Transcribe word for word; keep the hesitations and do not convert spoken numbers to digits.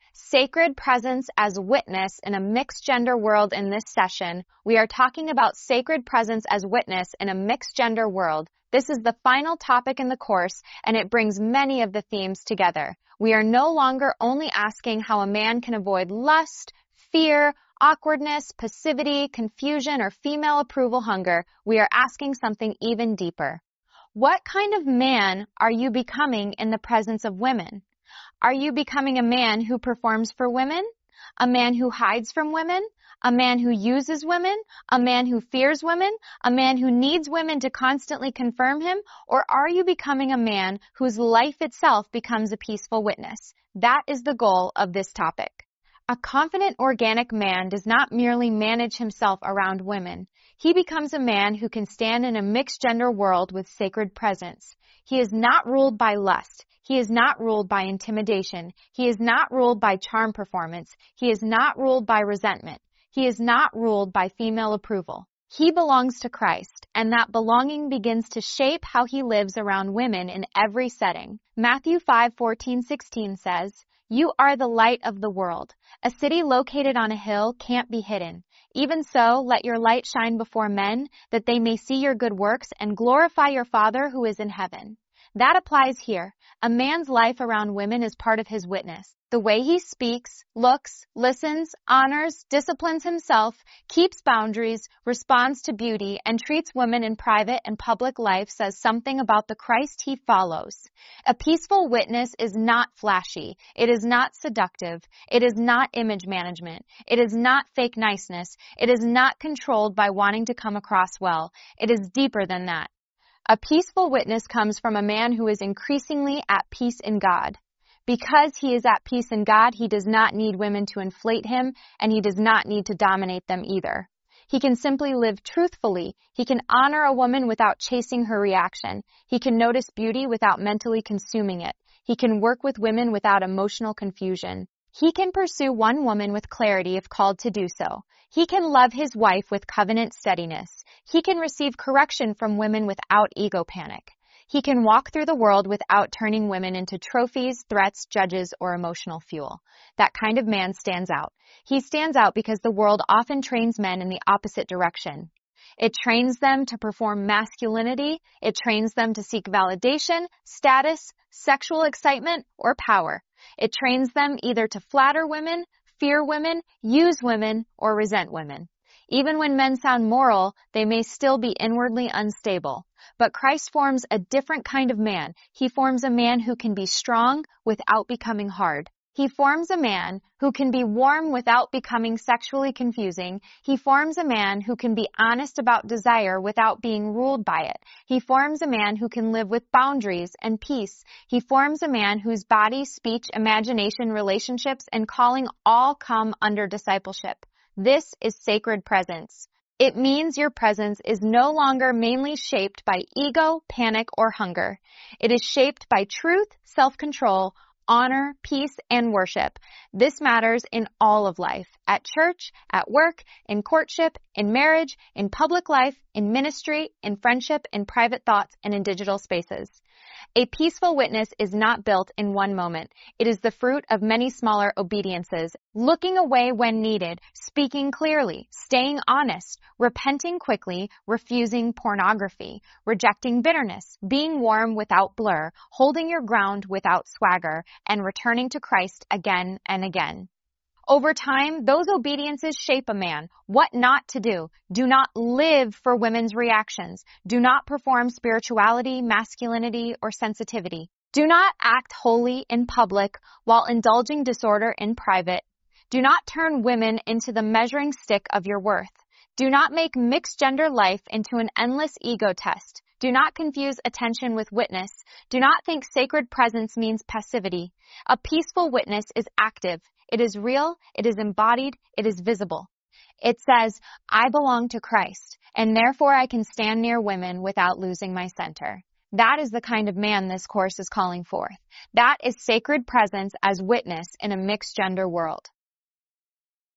Sacred presence as witness in a mixed-gender world. In this session, we are talking about sacred presence as witness in a mixed-gender world. This is the final topic in the course, and it brings many of the themes together. We are no longer only asking how a man can avoid lust, fear, awkwardness, passivity, confusion, or female approval hunger. We are asking something even deeper. What kind of man are you becoming in the presence of women? Are you becoming a man who performs for women? A man who hides from women? A man who uses women? A man who fears women? A man who needs women to constantly confirm him? Or are you becoming a man whose life itself becomes a peaceful witness? That is the goal of this topic. A confident, organic man does not merely manage himself around women. He becomes a man who can stand in a mixed-gender world with sacred presence. He is not ruled by lust. He is not ruled by intimidation. He is not ruled by charm performance. He is not ruled by resentment. He is not ruled by female approval. He belongs to Christ, and that belonging begins to shape how he lives around women in every setting. Matthew five fourteen sixteen says, "You are the light of the world. A city located on a hill can't be hidden. Even so, let your light shine before men, that they may see your good works and glorify your Father who is in heaven." That applies here. A man's life around women is part of his witness. The way he speaks, looks, listens, honors, disciplines himself, keeps boundaries, responds to beauty, and treats women in private and public life says something about the Christ he follows. A peaceful witness is not flashy. It is not seductive. It is not image management. It is not fake niceness. It is not controlled by wanting to come across well. It is deeper than that. A peaceful witness comes from a man who is increasingly at peace in God. Because he is at peace in God, he does not need women to inflate him, and he does not need to dominate them either. He can simply live truthfully. He can honor a woman without chasing her reaction. He can notice beauty without mentally consuming it. He can work with women without emotional confusion. He can pursue one woman with clarity if called to do so. He can love his wife with covenant steadiness. He can receive correction from women without ego panic. He can walk through the world without turning women into trophies, threats, judges, or emotional fuel. That kind of man stands out. He stands out because the world often trains men in the opposite direction. It trains them to perform masculinity. It trains them to seek validation, status, sexual excitement, or power. It trains them either to flatter women, fear women, use women, or resent women. Even when men sound moral, they may still be inwardly unstable. But Christ forms a different kind of man. He forms a man who can be strong without becoming hard. He forms a man who can be warm without becoming sexually confusing. He forms a man who can be honest about desire without being ruled by it. He forms a man who can live with boundaries and peace. He forms a man whose body, speech, imagination, relationships, and calling all come under discipleship. This is sacred presence. It means your presence is no longer mainly shaped by ego, panic, or hunger. It is shaped by truth, self-control, honor, peace, and worship. This matters in all of life, at church, at work, in courtship, in marriage, in public life, in ministry, in friendship, in private thoughts, and in digital spaces. A peaceful witness is not built in one moment. It is the fruit of many smaller obediences, looking away when needed, speaking clearly, staying honest, repenting quickly, refusing pornography, rejecting bitterness, being warm without blur, holding your ground without swagger, and returning to Christ again and again. Over time, those obediences shape a man. What not to do. Do not live for women's reactions. Do not perform spirituality, masculinity, or sensitivity. Do not act holy in public while indulging disorder in private. Do not turn women into the measuring stick of your worth. Do not make mixed gender life into an endless ego test. Do not confuse attention with witness. Do not think sacred presence means passivity. A peaceful witness is active. It is real, it is embodied, it is visible. It says, I belong to Christ, and therefore I can stand near women without losing my center. That is the kind of man this course is calling forth. That is sacred presence as witness in a mixed gender world.